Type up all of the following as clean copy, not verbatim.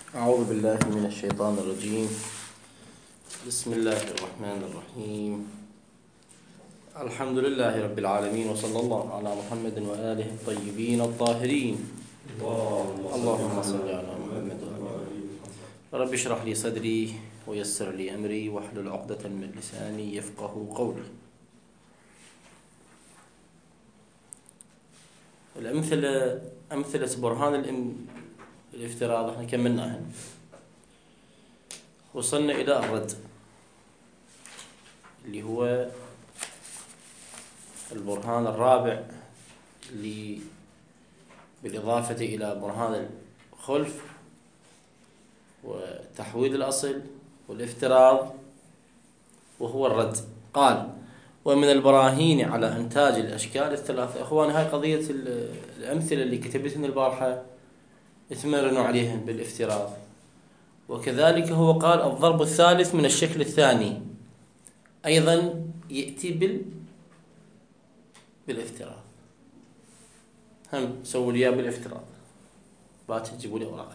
أعوذ بالله من الشيطان الرجيم. بسم الله الرحمن الرحيم. الحمد لله رب العالمين، وصلى الله على محمد وآله الطيبين الطاهرين. اللهم صل على محمد رب اشرح لي صدري ويسر لي أمري واحلل عقدة من لساني يفقه قولي. أمثلة برهان الافتراض احنا كملناها، وصلنا إلى الرد اللي هو البرهان الرابع اللي بالإضافة إلى برهان الخلف وتحويل الأصل والافتراض، وهو الرد. قال: ومن البراهين على إنتاج الأشكال الثلاثة. أخواني، هاي قضية الأمثلة اللي كتبتها البارحة يتمرنوا عليها بالافتراض. وكذلك هو قال الضرب الثالث من الشكل الثاني أيضا يأتي بالافتراض. هم سووا لي بالافتراض، بات تجيبوا لي أوراق.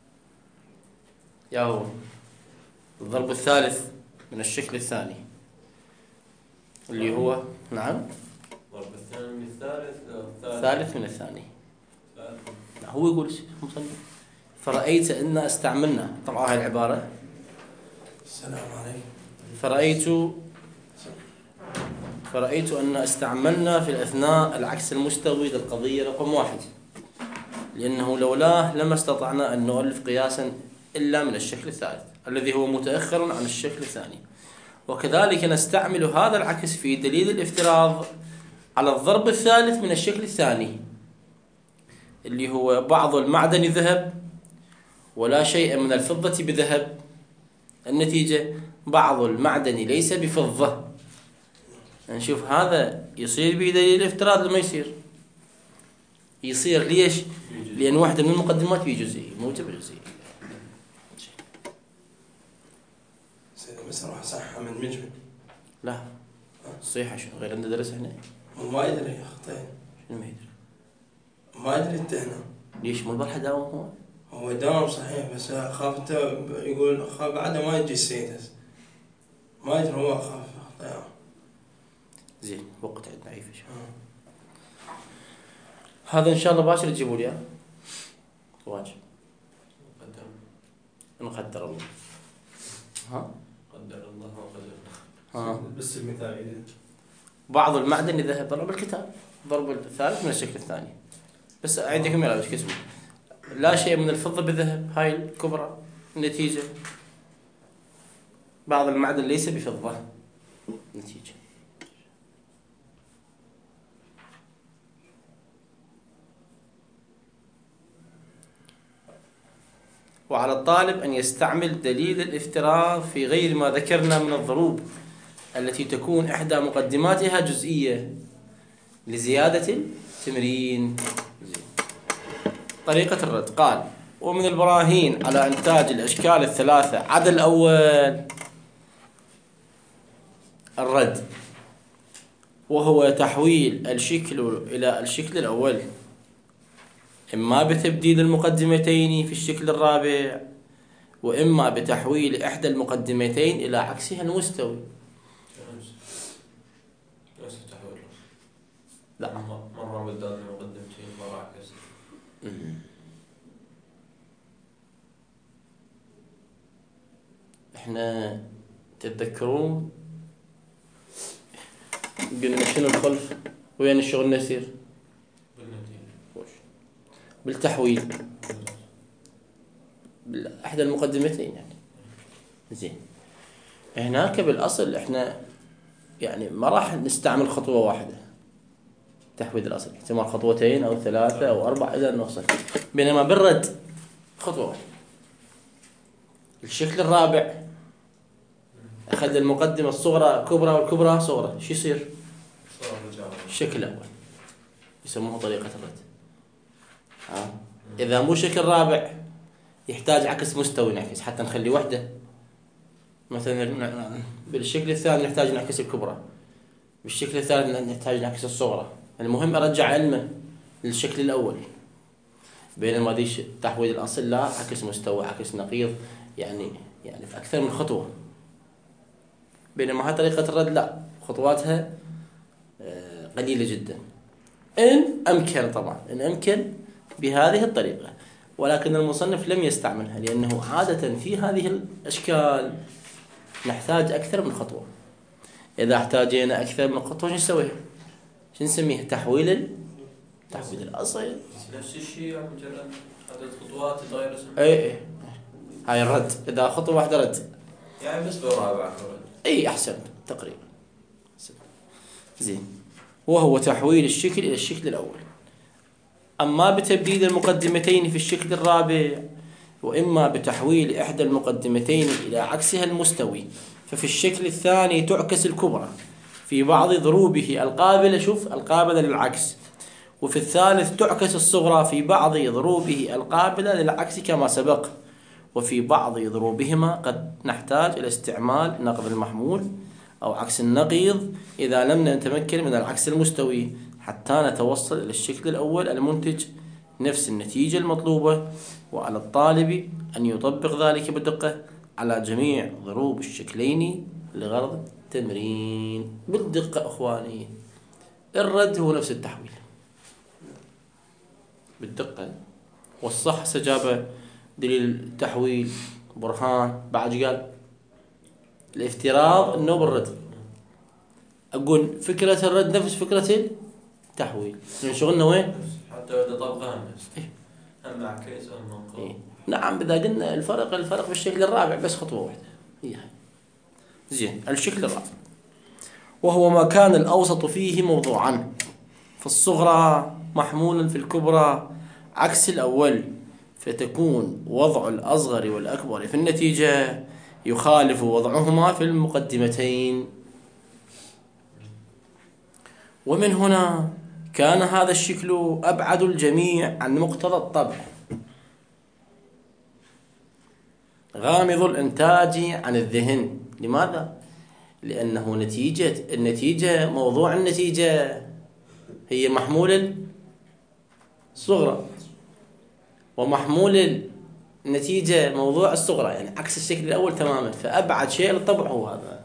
يا هو الضرب الثالث من الشكل الثاني اللي هو نعم الضرب الثاني من الثالث من الثاني. لا، هو يقول مصنف فرأيت أن استعملنا. طبعا هاي العبارة السلام عليكم. فرأيت أن استعملنا في الأثناء العكس المستوي للقضية رقم 1، لأنه لولاه لما استطعنا أن نؤلف قياسا إلا من الشكل الثالث الذي هو متأخر عن الشكل الثاني. وكذلك نستعمل هذا العكس في دليل الافتراض على الضرب الثالث من الشكل الثاني اللي هو بعض المعدن ذهب ولا شيء من الفضة بذهب. النتيجة بعض المعدن ليس بفضة. نشوف هذا يصير بدليل الافتراض لما يصير ليش؟ لأن واحدة من المقدمات في جزئية موجبة جزئية. سيدي بس راح صحة من مجمل. لا صحيحة شنو غير أنت درس هنا؟ ما يدري يا أخطين. شنو ما يدري؟ ما يدري أنت هنا. ليش مو البارحة داوم هو دام صحيح، بس أخاف أنت يقول أخاف بعده ما يجي السيد ما يدري هو أخاف أخطين. زين وقت عندنا عيفة هذا إن شاء الله باشر تجيبوا لي واجب إن قدر الله. قدر الله وقدر. بس المثال بعض المعدن ذهب ضرب الكتاب ضرب الثالث من الشكل الثاني. بس عندكم يلا ايش كتبوا؟ لا شيء من الفضة بذهب، هاي الكبرى. النتيجة بعض المعدن ليس بفضة. نتيجة وعلى الطالب أن يستعمل دليل الافتراض في غير ما ذكرنا من الضروب التي تكون إحدى مقدماتها جزئية لزيادة التمرين. طريقة الرد. قال: ومن البراهين على إنتاج الأشكال الثلاثة عدا الأول الرد، وهو تحويل الشكل إلى الشكل الأول إما بتبديل المقدمتين في الشكل الرابع، وإما بتحويل إحدى المقدمتين إلى عكسها المستوي. لا مرة بدال المقدمتين مرة عكس. احنا تتذكرون قلنا شنو الخلف وين الشغل نسير؟ بالتحويل بأحد المقدمتين يعني. زين هناك بالأصل احنا يعني ما راح نستعمل خطوة واحدة تحويل الأصل، احتمال خطوتين أو 3 أو 4 إذا نوصل. بينما بالرد خطوة واحدة. الشكل الرابع أخذ المقدمة الصغرى كبرى والكبرى صغرى، شو يصير؟ الشكل الأول يسموه طريقة الرد. إذا مو شكل رابع يحتاج عكس مستوي نعكس حتى نخلي وحدة. مثلا بالشكل الثاني نحتاج نعكس الكبرى، بالشكل الثالث نحتاج نعكس الصغرى. المهم أرجع علما للشكل الأول. بينما ذي تحويل الأصل لا، عكس مستوى، عكس نقيض، يعني في أكثر من خطوة. بينما هاي طريقة الرد لا، خطواتها قليلة جدا، إن أمكن طبعا، إن أمكن بهذه الطريقة. ولكن المصنف لم يستعملها، لأنه عادة في هذه الأشكال نحتاج أكثر من خطوة. إذا احتاجينا أكثر من خطوة شو نسويها؟ شو نسميها؟ تحويل الأصل. نفس الشيء، مجرد عدد خطوات تغير اسمه. اي هاي الرد، إذا خطوة واحدة رد، يعني بس برابع الرد. اي أحسن تقريبا. زين. وهو تحويل الشكل إلى الشكل الأول. أما بتبديل المقدمتين في الشكل الرابع، وإما بتحويل إحدى المقدمتين إلى عكسها المستوي، ففي الشكل الثاني تعكس الكبرى في بعض ضروبه القابلة، شوف القابلة للعكس، وفي الثالث تعكس الصغرى في بعض ضروبه القابلة للعكس كما سبق. وفي بعض ضروبهما قد نحتاج إلى استعمال نقض المحمول أو عكس النقيض إذا لم نتمكن من العكس المستوي، حتى نتوصل إلى الشكل الأول المنتج نفس النتيجة المطلوبة. وعلى الطالب أن يطبق ذلك بدقة على جميع ضروب الشكلين لغرض التمرين. بالدقة أخواني، الرد هو نفس التحويل بالدقة، والصح سجابة دليل التحويل برهان. بعد قال الافتراض انه بالرد، اقول فكرة الرد نفس فكرة التحويل، شغلنا وين؟ حتى إذا طبقها نفس. هم عكس أم منقوب. نعم، إذا قلنا الفرق بالشكل الرابع بس خطوة واحدة هي. زين. الشكل الرابع وهو ما كان الأوسط فيه موضوعا، في الصغرى محمولا في الكبرى عكس الأول، فتكون وضع الأصغر والأكبر في النتيجة يخالف وضعهما في المقدمتين. ومن هنا كان هذا الشكل أبعد الجميع عن مقتضى الطبع، غامض الإنتاج عن الذهن. لماذا؟ لأنه النتيجة موضوع النتيجة هي محمول الصغرى، ومحمول النتيجة موضوع الصغرى، يعني عكس الشكل الأول تماما. فأبعد شيء للطبع هو هذا.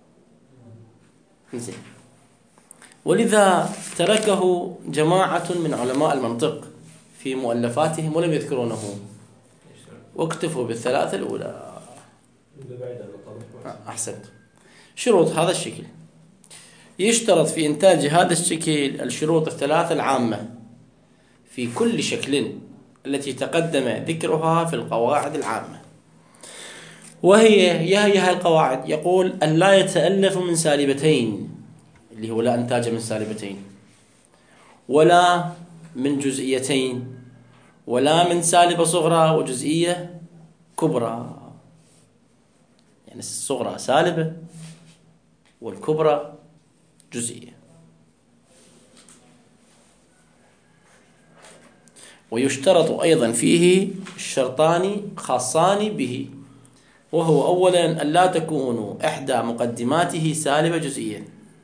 زين. ولذا تركه جماعة من علماء المنطق في مؤلفاتهم ولم يذكرونه، واكتفوا بالثلاثة الأولى. أحسنت. شروط هذا الشكل: يشترط في إنتاج هذا الشكل الشروط الثلاثة العامة في كل شكل التي تقدم ذكرها في القواعد العامة، وهي القواعد. يقول أن لا يتألف من سالبتين، اللي هو لا إنتاج من سالبتين، ولا من جزئيتين، ولا من سالبة صغرى وجزئية كبرى. يعني الصغرى سالبة والكبرى جزئية. ويشترط أيضا فيه الشرطان خاصان به، وهو أولا أن لا تكون إحدى مقدماته سالبة جزئيا.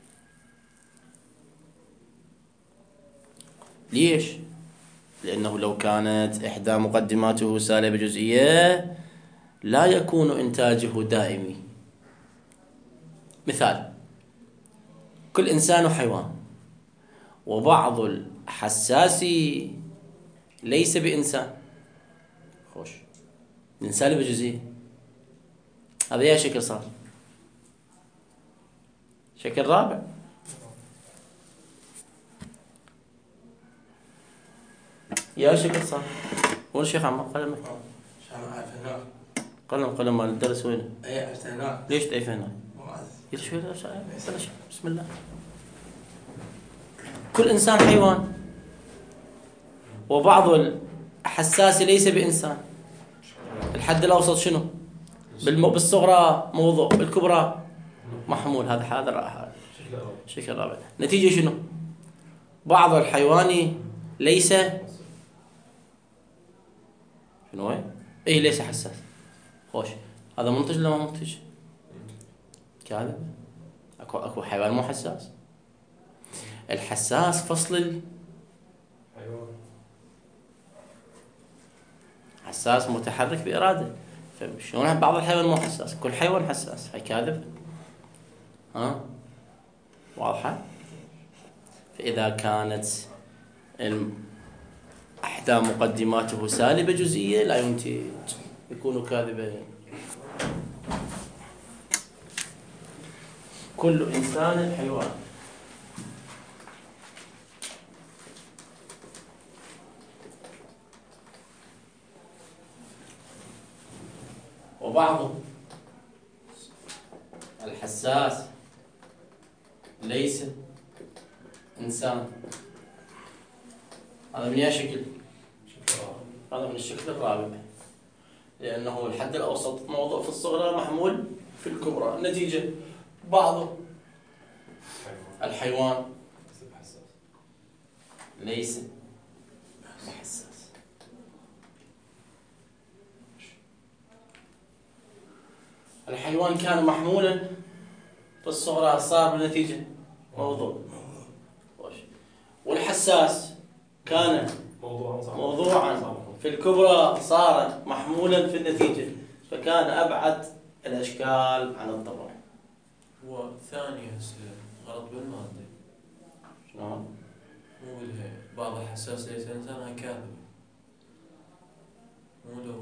ليش؟ لأنه لو كانت إحدى مقدماته سالبة جزئية لا يكون إنتاجه دائمي. مثال: كل إنسان حيوان، وبعض الحساس ليس بإنسان. خوش، من سالبة جزئية. هذا يا شكل صار شكل رابع. يا شكل صار. وين الشيخ عمار؟ قلمك. قلم مال الدرس وين؟ اي هناك. ليش تعيف هنا؟ شوي بسم الله. كل إنسان حيوان، وبعض الحساس ليس بإنسان. الحد الأوسط شنو؟ بالصغرى موضوع، بالكبرى محمول. هذا الشكل الرابع. نتيجة شنو؟ بعض الحيوان ليس شنو هي؟ إيه ليس حساس. خوش، هذا منتج ولا ما منتج؟ كاذب. اكو حيوان مو حساس. الحساس فصل الحساس متحرك بإرادة. فشلون بعض الحيوان مو حساس؟ كل حيوان حساس. هاي كاذب. ها واضحة. فإذا كانت إحدى مقدماته سالبة جزئية لا ينتج، يكون كاذبا. كل إنسان حيوان. وبعض الحساس ليس إنسان. هذا من أي شكل؟ هذا من الشكل الرابع، لأنه الحد الأوسط موضوع في الصغرى محمول في الكبرى. النتيجة بعض الحيوان ليس حساس. الحيوان كان محمولا في الصغرى صار بالنتيجة موضوع. والحساس كان موضوعا في الكبرى صار محمولا في النتيجة، فكان أبعد الأشكال عن الطبع. هو ثاني غلط بالمادة. شلون؟ مو بعض الحساس ليس إنسانها كاذب. مو لو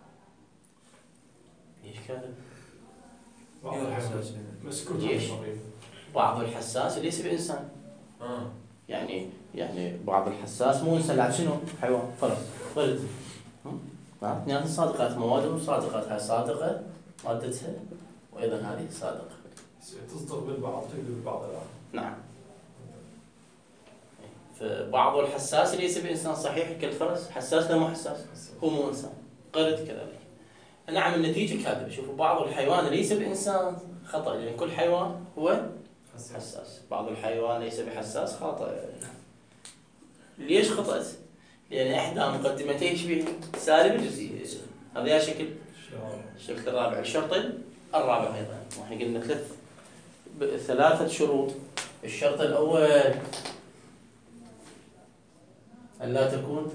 ليش كاذب؟ ليش؟ بعض الحساس ليس بإنسان. يعني بعض الحساس مو إنسان، لعب شنو؟ حيوان، فرس، قرد. اثنين صادقات، مواد صادقات. هاي صادقة مادتها، وأيضا هذه صادقة. تصدق بالبعض تقدر بالبعض الآخر. نعم. فبعض الحساس ليس بإنسان صحيح كالفرس. حساس لا مو حساس، هو مو إنسان. قرد كذلك. نعم النتيجة كاذبة. شوفوا بعض الحيوان ليس بإنسان خطأ، لأن كل حيوان هو حساس. بعض الحيوان ليس بحساس خطأ. ليش خطأت؟ لأن إحدى مقدمتيه شبيه سالبة جزئية. هذا يا شكل الشكل الرابع. الشرط الرابع أيضا، وإحنا قلنا ثلاثة شروط. الشرط الأول أن لا تكون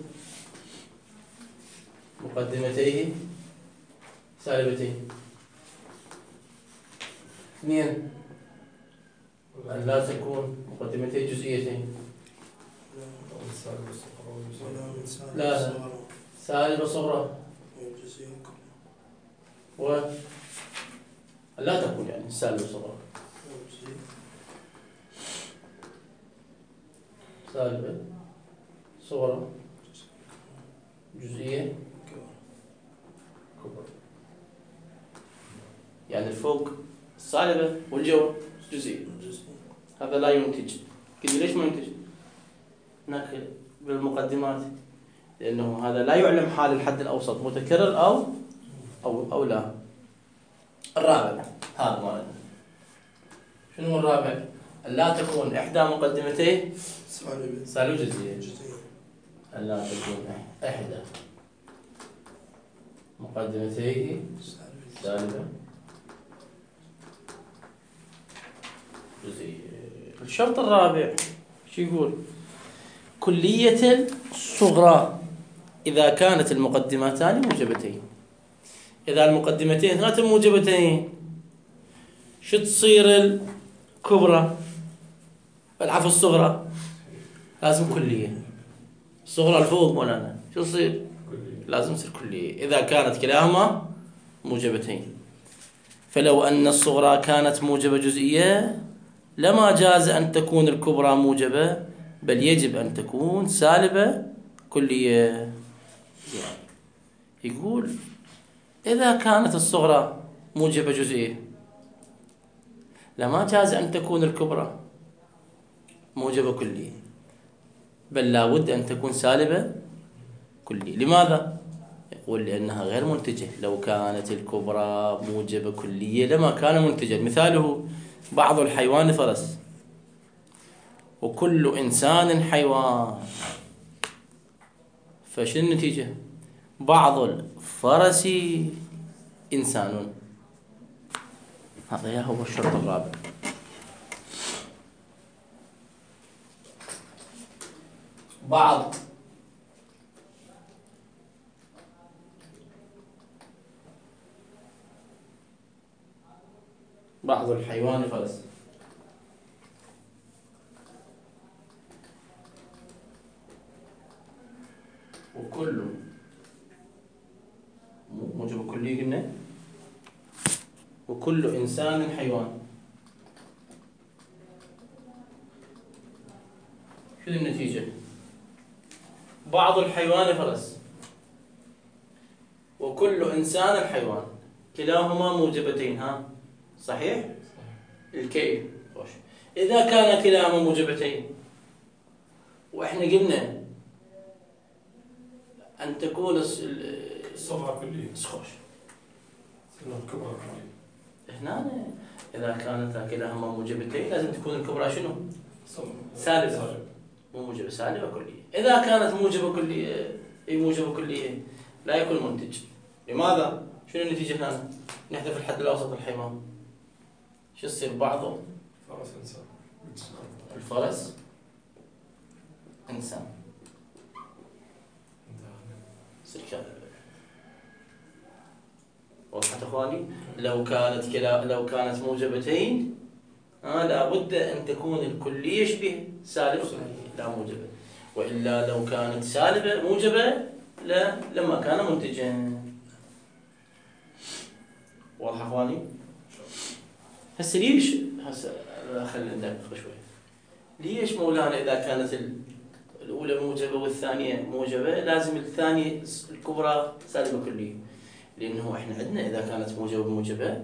مقدمتيه سالبتين. اثنين أن لا تكون مقدمتيه جزئيتين. لا سالبة صغرى و لا تكون يعني سالبة صغرى. سالبة صغرى جزئية كبرى. يعني الفوق السالبة والجو جزئية. هذا لا ينتج. كذا ليش ما ينتج؟ هناك بالمقدمات، لأنه هذا لا يعلم حال الحد الأوسط متكرر أو لا. الرابع هذا مالنا. شنو الرابع؟ لا تكون إحدى مقدمتيه سالبة جزئية. لا تكون إحدى مقدمتيه سالبة جزئية. الشرط الرابع شو يقول؟ كلية الصغرى إذا كانت المقدمتان موجبتين. إذا المقدمتين اثنتين موجبتين شو تصير الكبرى؟ العفو الصغرى لازم كلية. الصغرى الفوق مولانا شو تصير؟ لازم تصير كلية إذا كانت كلاهما موجبتين. فلو أن الصغرى كانت موجبة جزئية لما جاز أن تكون الكبرى موجبة، بل يجب أن تكون سالبة كلية. يقول إذا كانت الصغرى موجبة جزئية لما جاز أن تكون الكبرى موجبة كلية، بل لا بد أن تكون سالبة كلية. لماذا؟ يقول لأنها غير منتجة. لو كانت الكبرى موجبة كلية لما كان منتجا. مثاله بعض الحيوان فرس، وكل إنسان حيوان. فشو النتيجة؟ بعض الفرس إنسان. هذا هو الشرط الرابع. بعض بعض الحيوان فرس. وكل موجب كلي قلنا. وكل إنسان حيوان. شو النتيجة؟ بعض الحيوان فرس وكل إنسان حيوان، كلاهما موجبتين. ها صحيح؟ الكيف. إذا كان كلاهما موجبتين وإحنا قلنا أن تكون الصفحة كلية. سخوش. الكبرى كلية. هنا إذا كانت كلاهما موجبتين لازم تكون الكبرى شنو؟ سالبة. مو موجبة، سالبة كلية. إذا كانت موجبة كلية، أي موجبة كلية لا يكون منتج. لماذا؟ شنو النتيجة هنا؟ نحذف الحد الأوسط الحيوان. شو يصير بعضه؟ فرس إنسان. الفرس إنسان. وضحت اخواني؟ لو كانت موجبتين لابد ان تكون الكليه يشبه سالبه لا موجبه، والا لو كانت سالبه موجبه لما كان منتجا. واضح اخواني؟ هسه ليش خلينا ندقق شوي. ليش مولانا اذا كانت الأولى موجبة والثانية موجبة لازم الثانية الكبرى سالبة كلية؟ لأنه إحنا عندنا إذا كانت موجبة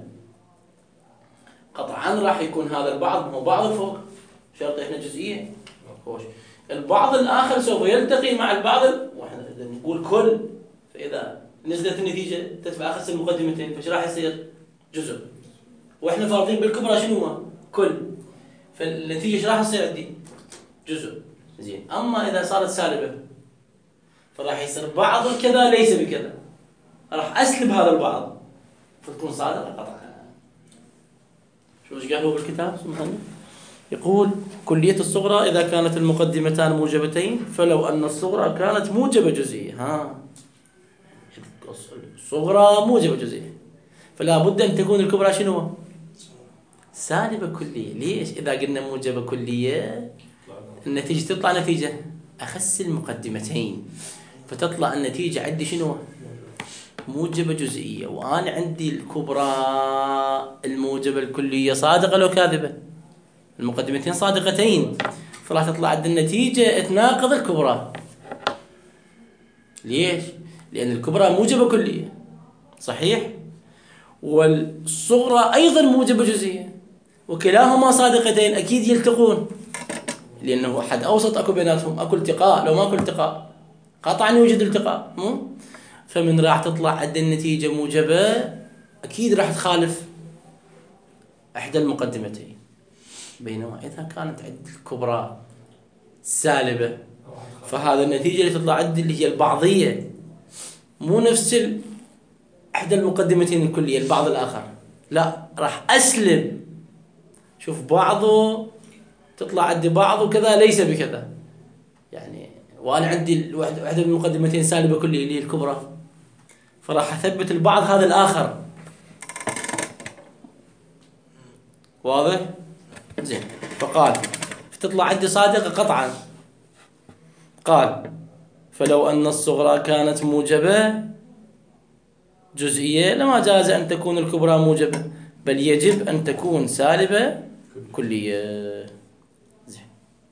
قطعا راح يكون هذا البعض، مو بعض فوق شرط إحنا جزئية. خوش. البعض الآخر سوف يلتقي مع البعض، وإحنا نقول كل، فإذا نزلت النتيجة تدفع أخس المقدمتين فش راح يصير؟ جزء. وإحنا فارضين بالكبرى شنو هو؟ كل. فالنتيجة ايش راح تصير عندي؟ جزء. زين. أما إذا صارت سالبة فراح يصير بعض كذا ليس بكذا، راح أسلب هذا البعض فتكون صادقة قطعا. شو ايش قال هو بالكتاب؟ يقول كلية الصغرى إذا كانت المقدمتان موجبتين فلو أن الصغرى كانت موجبة جزئية. الصغرى موجبة جزئية فلا بد أن تكون الكبرى شنو؟ سالبة كلية. ليش؟ إذا قلنا موجبة كلية النتيجة تطلع نتيجة أخس المقدمتين، فتطلع النتيجة عندي شنو؟ موجبة جزئية، وأنا عندي الكبرى الموجبة الكلية صادقة لو كاذبة؟ المقدمتين صادقتين، فراح تطلع عند النتيجة تناقض الكبرى. ليش؟ لأن الكبرى موجبة كلية صحيح، والصغرى أيضا موجبة جزئية، وكلاهما صادقتين أكيد يلتقون، لأنه حد أوسط أكو بيناتهم، أكو التقاء. لو ما أكو التقاء قطعا يوجد التقاء، فمن راح تطلع عند النتيجة موجبة أكيد راح تخالف إحدى المقدمتين. بينما إذا كانت عند الكبرى سالبة فهذا النتيجة اللي تطلع عندي اللي هي البعضية مو نفس إحدى المقدمتين الكلية البعض الآخر، لا راح أسلم. شوف بعضه تطلع عندي بعض وكذا ليس بكذا، يعني وأنا عندي واحدة من المقدمتين سالبة كلية اللي هي الكبرى، فراح أثبت البعض هذا الآخر. واضح؟ زين. فقال فتطلع عندي صادقة قطعا. قال فلو أن الصغرى كانت موجبة جزئية لما جاز أن تكون الكبرى موجبة، بل يجب أن تكون سالبة كلية. زين.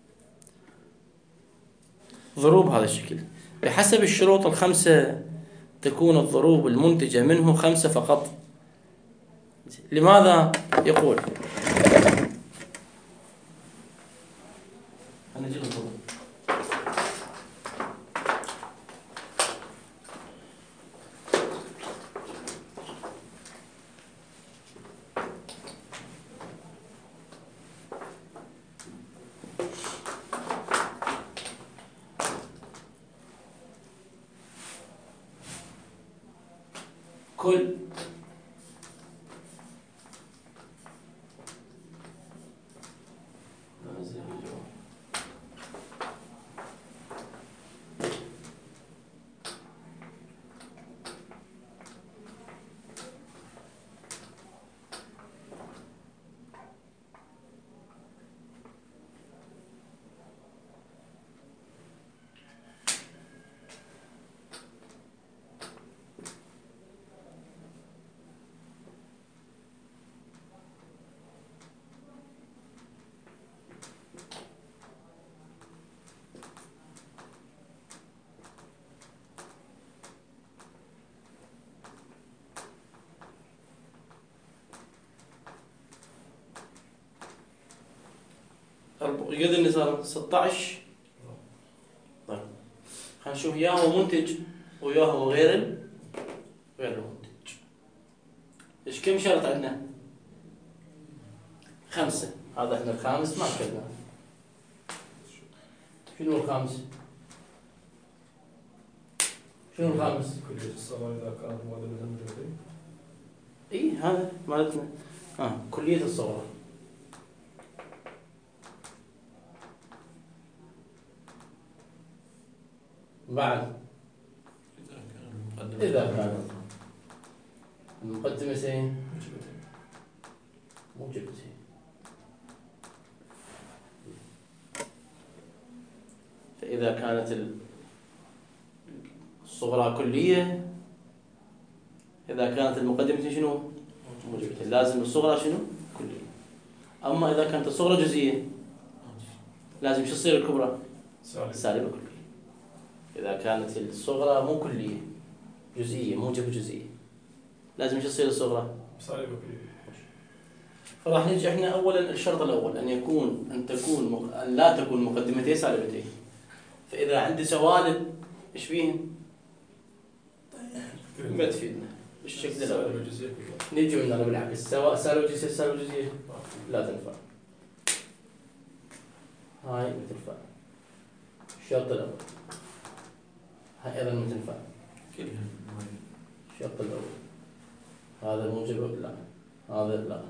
ضروب هذا الشكل بحسب الشروط الخمسة تكون الضروب المنتجة منه 5 فقط. لماذا؟ يقول نجيب الضروب. كل وقد اللي صار 16. طيب خلينا نشوف يا هو منتج ويا هو غير المنتج. ايش كم شرط عندنا؟ 5. هذا احنا الخامس ما كتبناه. شنو الخامس؟ شنو الخامس؟ كلية الصغار إذا كان مقدمة موجبتين. اي هذا مالتنا. كلية الصغرى. بعد إذا كانت المقدمتين موجبتين. فإذا كانت الصغرى كلية، إذا كانت المقدمة شنو؟ موجبتين. لازم الصغرى شنو؟ كلية. أما إذا كانت الصغرى جزئية لازم شو تصير الكبرى؟ سالبة كلية. إذا كانت الصغرى مو كلية جزئية موجبة جزئية لازم شو تصير الصغرى؟ سالبة كلية. فراح نجي احنا اولا الشرط الاول ان لا تكون مقدمتين سالبتين. فاذا عندي سوالب ايش فيهن؟ ما تفيدنا بالشكل الاول. نجي ونقول بالعكس سواء سالب جزئيه سالب جزئيه لا تنفع. هاي ما تنفع. الشرط الاول هاي ايضا ما تنفع. الشرط الاول هذا موجب لا هذا لا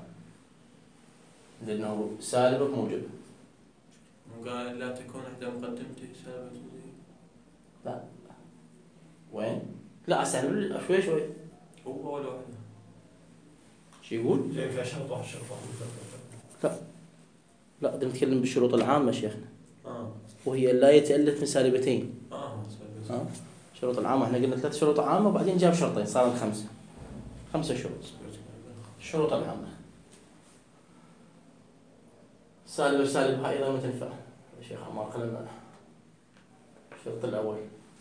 لأنه سالبة موجبة. وقال لا تكون إحدى مقدمتي سالبة جزئية. لا وين؟ لا سالب شوي هو ولا واحدة. شو يقول؟ جاي فيها شرط واحد شرط واحد. لا بدنا نتكلم بالشروط العامة شيخنا. آه. وهي لا يتألف من سالبتين. سالبة. الشروط العامة احنا قلنا 3 شروط عامة وبعدين جاب شرطين صارت 5. 5 شروط. الشروط العامة سالب هاي أيضا ما تنفع. يا شيخ عمار قلنا الشرط الأول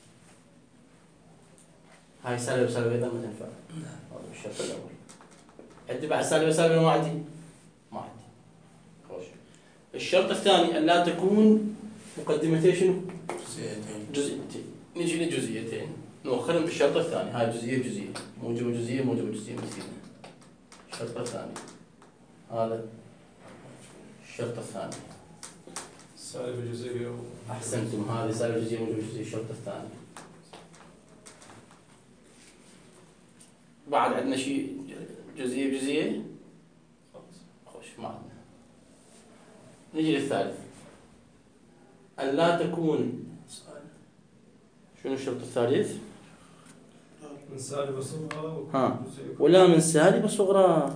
هاي سالب أيضا ما تنفع. هذا الشرط الأول. عندي بعد سالب ما عندي. خوش. الشرط الثاني أن لا تكون مقدمتين شنو؟ جزئيتين. نجي لجزئيتين نؤخرهم بالشرط الثاني. هاي جزئية موجبة جزئية مثلنا. الشرط الثاني هذا الشرط الثاني سالبة جزئية. أحسنتم. هذه سالبة جزئية موجبة جزئية. الشرط الثاني. بعد عندنا شيء جزئية خوش ما عندنا. نجي للثالث أن لا تكون شنو الشرط الثالث؟ من سالبة صغرى ولا من سالبة صغرى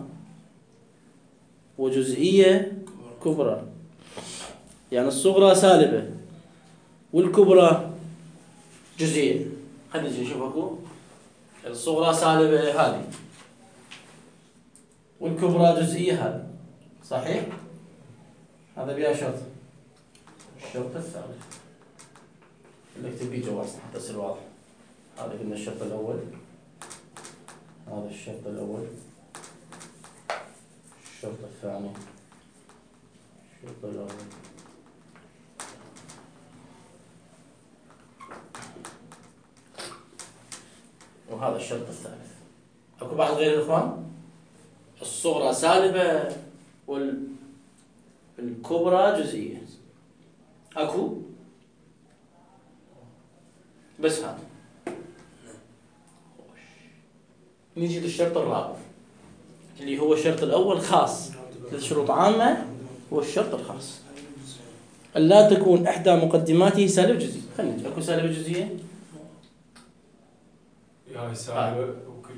وجزئية كبرى. يعني الصغرى سالبة والكبرى جزئية. خلينا نجي نشوف اكو الصغرى سالبة هذه والكبرى جزئية هذه صحيح؟ هذا بيها شرط. الشرط الثالث اللي اكتب بيه جواز حتى يصير واضح. هذا قلنا الشرط الأول. هذا الشرط الأول. الشرط الثاني. الشرط الأول. وهذا الشرط الثالث. أكو بعض غير الإخوان؟ الصغرى سالبة والكبرى جزئية. أكو؟ بس هذا. نيجي للشرط الرابع اللي هو الشرط الأول خاص. 3 شروط عامة هو الشرط الخاص. ألا تكون إحدى مقدماته سالب جزئي. خلينا نجي. أكو سالب جزئية؟ هاي سالبة وكل.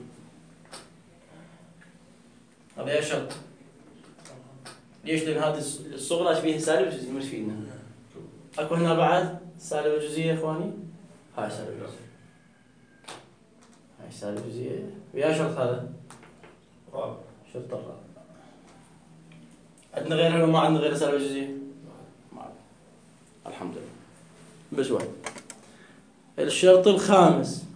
هذا شرط. ليش؟ لأن هذه الصغرى فيها سالب جزئي مش فينا. أكو هنا بعد سالب جزئية يا إخواني. هاي سالب جزئية. هاي سالب جزئية. ويا شرط هذا؟ رابع. شرط الرابع. عندنا غيرها ولا ما عندنا غير سالب جزئية؟ ما عندنا. الحمد لله. بس واحد. الشرط الخامس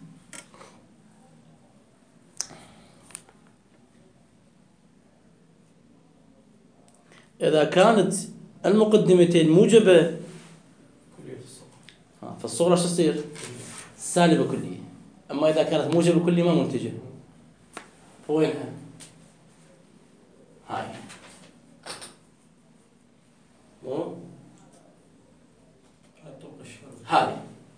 إذا كانت المقدمتين موجبة كلية الصغرى. فالصغرى شو تصير؟ سالبة كلية. أما إذا كانت موجبة كلية ما منتجة. وينها؟ هاي مو هاي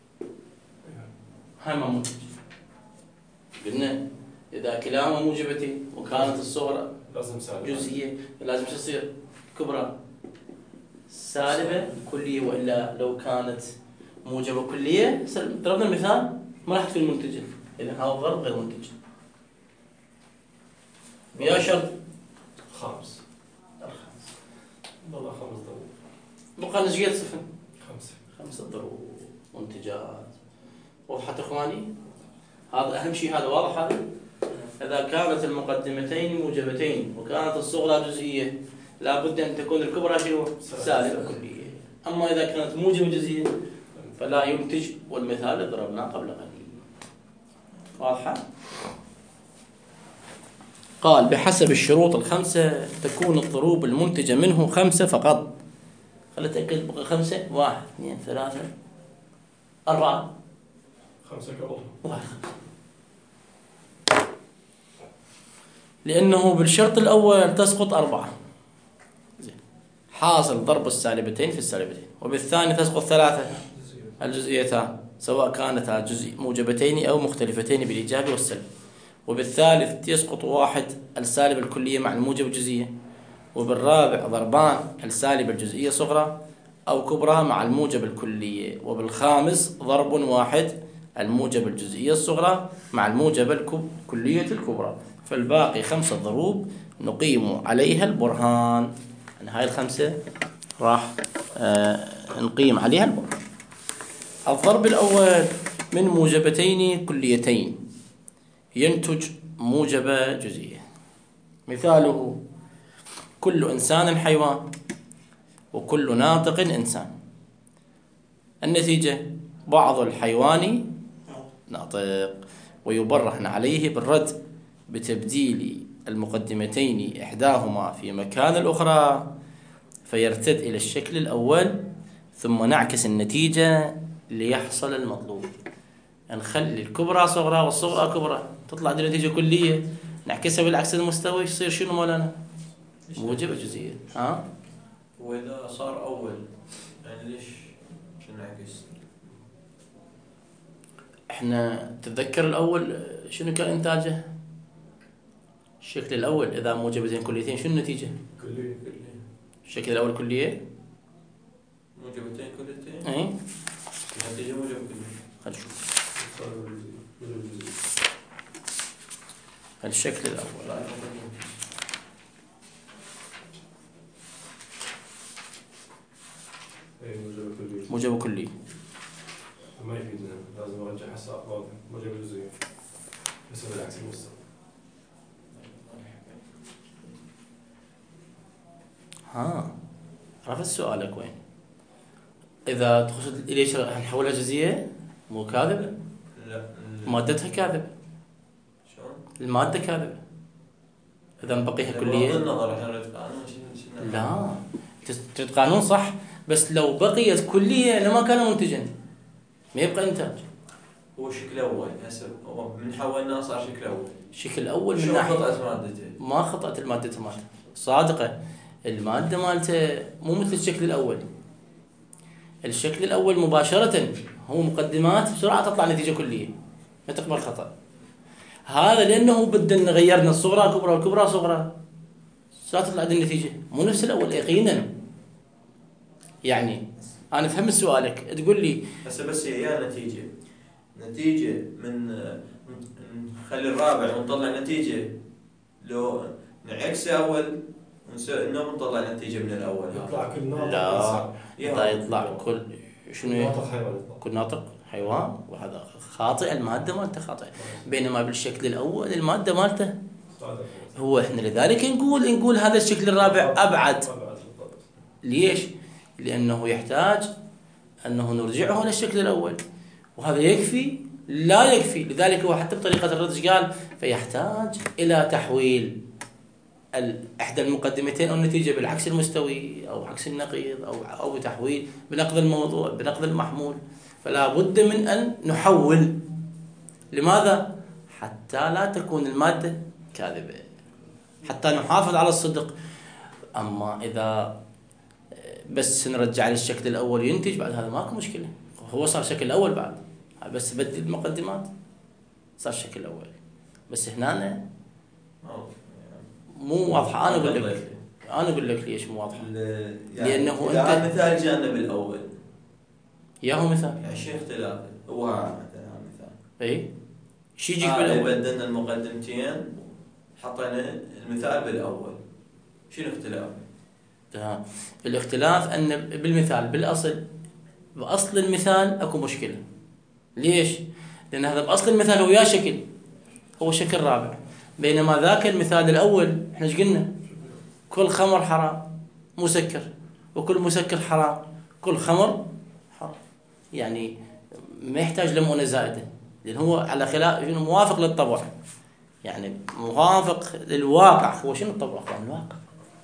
ما منتج. قلنا إذا كلاهما موجبتين وكانت الصغرى لازم سالب. جزئية لازم شو تصير؟ كبرى سالبة كلية، وإلا لو كانت موجبة كلية ضربنا المثال ما راح تكون منتجة، إذا هذا الضرب غير منتج. بيا شرط خامس. والله 5 ضروب. بقى نسجية صفر 5. 5 ضروب منتجات. وضحت إخواني؟ هذا أهم شيء، هذا واضح هذا؟ إذا كانت المقدمتين موجبتين وكانت الصغرى جزئية لابد أن تكون الكبرى شنو؟ سالبة كلية. أما إذا كانت موجبة جزئية فلا ينتج، والمثال ضربناه قبل قليل. واضحة؟ قال بحسب الشروط الخمسة تكون الضروب المنتجة منه 5 فقط. خلي أتأكد بقى 5. 1 2 3 4 5 قبل. 1. لأنه بالشرط الأول تسقط 4. حاصل ضرب السالبتين في السالبتين. وبالثاني تسقط 3 الجزئيتان سواء كانتا جزء موجبتين أو مختلفتين بالإيجاب والسلب. وبالثالث يسقط 1 السالب الكلية مع الموجب الجزئية. وبالرابع ضربان السالب الجزئية صغرى أو كبرى مع الموجب الكلية. وبالخامس ضرب 1 الموجب الجزئية الصغرى مع الموجب الكلية الكبرى. فالباقي 5 ضروب نقيم عليها البرهان. يعني هاي ال5 راح نقيم عليها البرهان. الضرب الأول من موجبتين كليتين ينتج موجبة جزئية. مثاله كل إنسان حيوان وكل ناطق إنسان. النتيجة بعض الحيوان ناطق، ويبرهن عليه بالرد بتبديل المقدمتين إحداهما في مكان الأخرى فيرتد إلى الشكل الأول، ثم نعكس النتيجة ليحصل المطلوب. نخلي الكبرى صغرى والصغرى كبرى تطلع دي نتيجة كلية، نعكسها بالعكس المستوي يصير شنو مولانا؟ موجبة جزئية. وإذا صار أول يعني ليش نعكس؟ احنا تتذكر الأول شنو كان إنتاجه؟ الشكل الأول إذا موجبتين كليتين شنو النتيجة؟ كلية. الشكل الأول كلية. موجبتين كليتين. أي. النتيجة موجبة كلية. خلينا نشوف. الشكل الأول موجب كلي. ما يفيدنا، لازم نرجع حساب واضح موجب جزئي بس بالعكس المستوى. عرفت سؤالك وين؟ إذا تقصد ليش نحولها جزئية مو كاذبة؟ لا. مادتها كاذبة. شلون؟ المادة كاذبة. إذا نبقيها كلية. بغض النظر احنا نريد قانون لا تريد قانون صح، بس لو بقيت كلية لما كان منتجا ما يبقى إنتاج. هو الشكل الأول هسه من حولناه صار شكل أول. الشكل الأول من شو ناحية خطأت مادته؟ ما خطأت المادة مالته صادقة. المادة مالته مو مثل الشكل الأول. الشكل الأول مباشرة هو مقدمات بسرعة تطلع نتيجة كلية ما تقبل خطأ. هذا لأنه بدنا غيرنا الصغرى كبرى والكبرى صغرى ستطلع هذه النتيجة مو نفس الأول يقينا. يعني أنا فهم سؤالك تقول لي بس هي نتيجة من نخلي الرابع ونطلع نتيجة لو نعكسه أول إنه نطلع نتيجة من الأول. يطلع كل ناطق. لا يطلع كل شنو ناطق حيوان. كل ناطق حيوان، وهذا خاطئ. المادة مالته خاطئ، بينما بالشكل الأول المادة مالته هو. احنا لذلك نقول هذا الشكل الرابع أبعد. ليش؟ لأنه يحتاج أنه نرجعه للشكل الأول، وهذا يكفي؟ لا يكفي. لذلك هو حتى بطريقة الرد قال فيحتاج إلى تحويل. إحدى المقدمتين أو النتيجة بالعكس المستوي أو عكس النقيض أو بتحويل بنقد الموضوع بنقد المحمول، فلا بد من أن نحول. لماذا؟ حتى لا تكون المادة كاذبة، حتى نحافظ على الصدق. أما إذا بس نرجع للشكل الأول ينتج بعد هذا ماكو مشكلة، هو صار شكل الأول بعد بس بدل المقدمات صار شكل الأول. بس هنا مو واضحة. أنا أقول لك ليش مو واضحة. يعني لأنه أنت مثال جانا بالأول يا هو مثال يعني شيء اختلاف هو مثلا مثال إيه شي يجيك بالأول. بدلنا المقدمتين حطينا المثال بالأول، شنو اختلاف؟ تمام. الاختلاف أن بالمثال بأصل المثال أكو مشكلة. ليش؟ لأن هذا بأصل المثال هو يا شكل، هو شكل رابع، بينما ذاك المثال الأول احنا ايش قلنا؟ كل خمر حرام مسكر، وكل مسكر حرام، كل خمر حرام. يعني ما يحتاج لمؤونة زائدة، لأن هو على خلاف موافق للطبع، يعني موافق للواقع. هو شنو الطبع؟ يعني الواقع.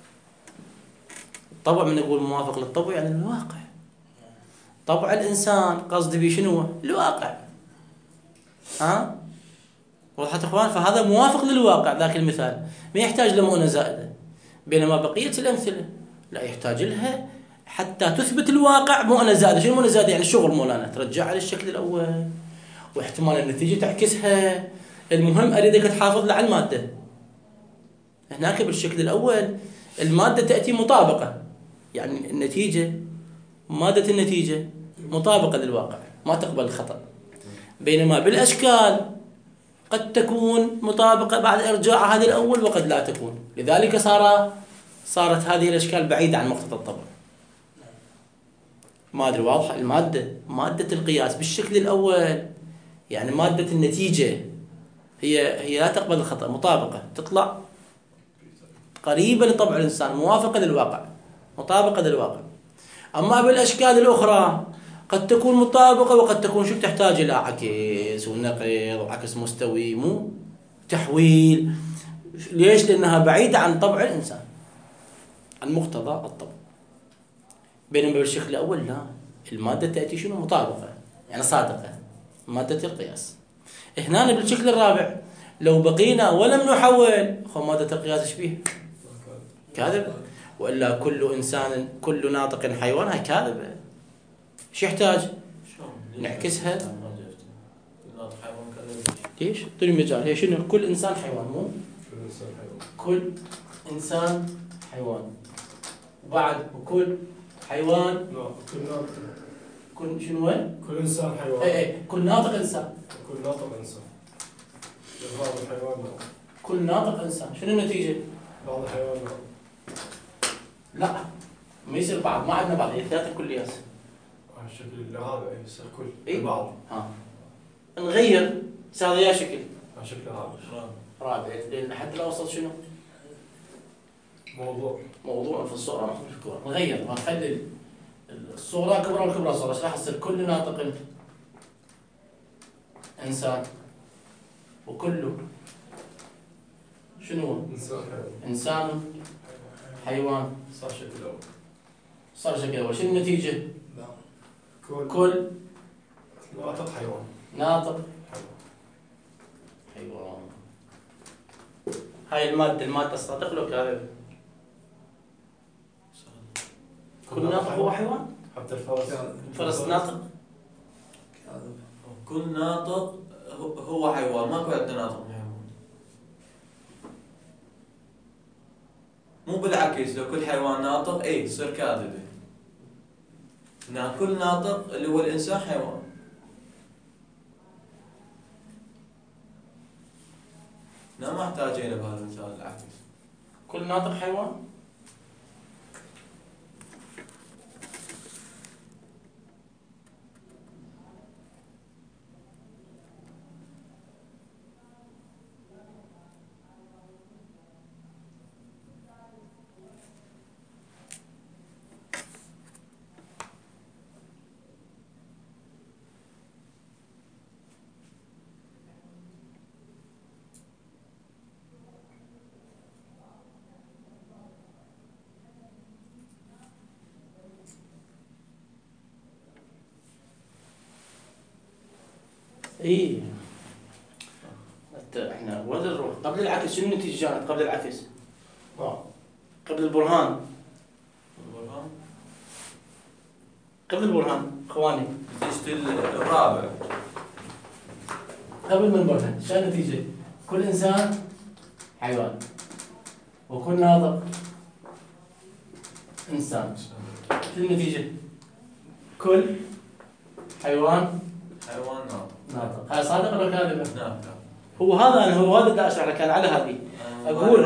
الطبع من نقول موافق للطبع يعني الواقع. طبع الإنسان قصدي بيه شنو؟ الواقع. ها؟ وضحت اخوان؟ فهذا موافق للواقع ذاك المثال، ما يحتاج لمؤونة زائدة. بينما بقية الأمثلة لا يحتاج لها حتى تثبت الواقع مؤونة زائدة. شنو مؤونة زائدة؟ يعني شغل مولانا ترجعها للشكل الأول واحتمال النتيجة تعكسها. المهم أريدك تحافظ لي على المادة. هناك بالشكل الأول المادة تأتي مطابقة، يعني النتيجة مادة النتيجة مطابقة للواقع ما تقبل الخطأ. بينما بالأشكال قد تكون مطابقة بعد إرجاع هذه الأول وقد لا تكون، لذلك صارت هذه الأشكال بعيدة عن مقتضى الطبع. ما أدري واضحة؟ مادة القياس بالشكل الأول يعني مادة النتيجة هي لا تقبل الخطأ، مطابقة تطلع قريبة لطبع الإنسان، موافقة للواقع، مطابقة للواقع. أما بالأشكال الأخرى قد تكون مطابقة وقد تكون شو تحتاج إلى عكس ونقيض وعكس مستوي مو تحويل. ليش؟ لأنها بعيدة عن طبع الإنسان، عن مقتضى الطبع. بينما بالشكل الأول لا، المادة تأتي شنو؟ مطابقة يعني صادقة، مادة القياس. هنا بالشكل الرابع لو بقينا ولم نحول مادة القياس ايش فيه؟ كاذبة. وإلا كل ناطق حيوان هاي كاذبة. شو يحتاج؟ نعكسها. ليش؟ طول المجال هي شنو؟ كل إنسان حيوان مو؟ كل إنسان حيوان. وبعد وكل حيوان كل شنو وين؟ كل إنسان حيوان. ايه كل ناطق إنسان. كل ناطق إنسان. بعض الحيوان ناطق. كل ناطق إنسان. شنو النتيجة؟ بعض الحيوان ناطق. لا ما يصير بعض، ما عندنا بعض، هي ثلاثة كليات. الشكل هذا يصير كل إيه؟ بعض. نغير صار يا شكل. شكل هذا. رابع لأن حتى لو وصلت شنو؟ موضوع في الصورة نغير ونخلي الصورة كبرى والكبرى صورة. راح يصير كل ناطق إنسان وكله شنو؟ إنسان حيوان. صار شكل أول. شنو النتيجة؟ كل ناطق حيوان. ناطق حيوان. هاي المادة صادق لو كاذب؟ كل ناطق هو حيوان؟ حتى الفرس ناطق؟ كل ناطق هو حيوان، ماكو عندنا ناطق حيوان. مو بالعكس، لو كل حيوان ناطق يصير كاذبة. كل ناطق اللي هو الإنسان حيوان. ما احتاجينا بهذا المثال العكس. كل ناطق حيوان؟ اي احنا وين نروح؟ قبل العكس شنو النتيجه كانت قبل العكس؟ قبل البرهان. قبل البرهان اخواني. نتيجة الرابع. قبل ما نبرهن شو النتيجه؟ كل انسان حيوان وكل ناطق انسان. شو النتيجه؟ كل حيوان ناطق. هاي صادق ولا كاذبه؟ نعم. هو هذا اللي اشرح لك انا على هذه. اقول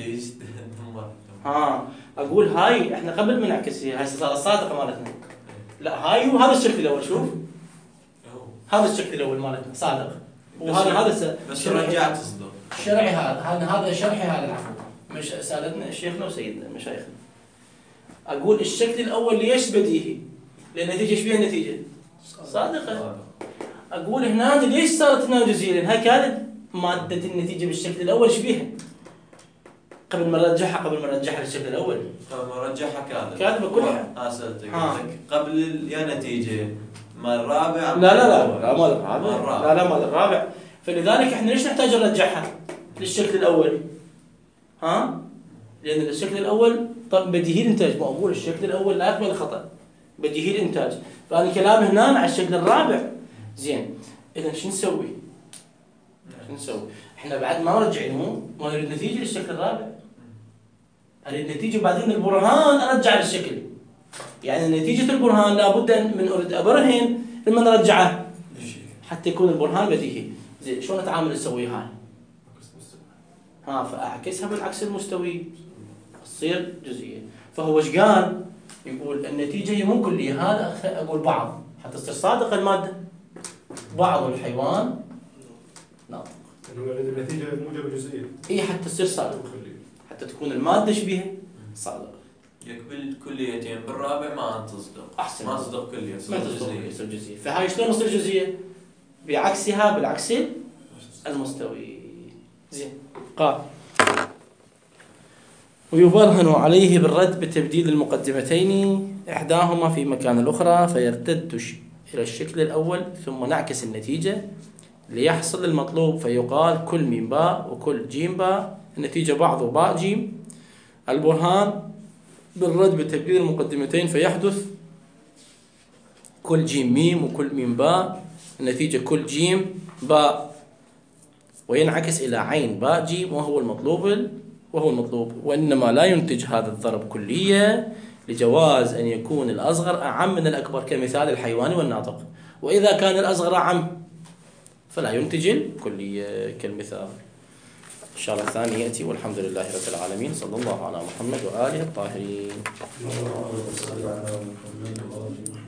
اقول هاي احنا قبل ما نعكس هاي صارت صادقه مالتنا. لا هاي وهذا الشكل الاول شوف. هذا الشكل الاول مالتنا صادق. وهذا بس رجعت تصدق. شرعي هذا شرحي هذا العفو. مش سالتنا شيخنا وسيدنا مشايخنا. اقول الشكل الاول ليش بديهي؟ لان النتيجه ايش بيها النتيجه؟ صادقه. اقول هنا ليش صارت هنا جزئيه؟ لان هاي كانت ماده النتيجه بالشكل الاول ايش بيها؟ قبل ما نرجعها للشكل الاول. قبل ما نرجعها كاذبه كلها. اسالتك قبل يا نتيجه مال الرابع. لا مال الرابع. لا مال الرابع. فلذلك احنا ليش نحتاج نرجعها للشكل الاول؟ لان الشكل الاول بديهي الانتاج. ما اقول الشكل الاول لا يقبل الخطا. بديهي الانتاج. فهذا الكلام هنا على الشكل الرابع. زين. اذا شو نسوي؟ احنا بعد ما رجعناه ما نريد نتيجه للشكل الرابع. اريد نتيجه بعدين البرهان ارجع للشكل. يعني نتيجه البرهان لابد من اريد ابرهن لما نرجعه حتى يكون البرهان بديهي. زين شلون نتعامل نسوي هاي؟ فاعكسها بالعكس المستوي تصير جزئيه. فهو ايش قال؟ يقول النتيجه هي مو كليه. هذا اقول بعض حتى تصير صادقه الماده. بعض الحيوان ناطق. النتيجه موجبه جزئيه. اي حتى تصير صادقه. حتى تكون الماده شبيهه صادقه. يقبل كليتين بالرابع ما تصدق. احسن. ما تصدق كليه تصير جزئيه. فهاي شلون تصير جزئيه؟ بعكسها بالعكس المستوي. زين. قال ويبرهن عليه بالرد بتبديل المقدمتين إحداهما في مكان الأخرى فيرتد إلى الشكل الأول ثم نعكس النتيجة ليحصل المطلوب فيقال كل ميم باء وكل جيم باء. النتيجة بعض باء جيم. البرهان بالرد بتبديل المقدمتين فيحدث كل جيم ميم وكل ميم باء. النتيجة كل جيم باء وينعكس إلى عين باء جيم وهو المطلوب. وإنما لا ينتج هذا الضرب كلية لجواز أن يكون الأصغر أعم من الأكبر كمثال الحيوان والناطق. وإذا كان الأصغر أعم فلا ينتج الكلية كالمثال. إن شاء الله الثاني يأتي والحمد لله رب العالمين. صلى الله على محمد وآله الطاهرين.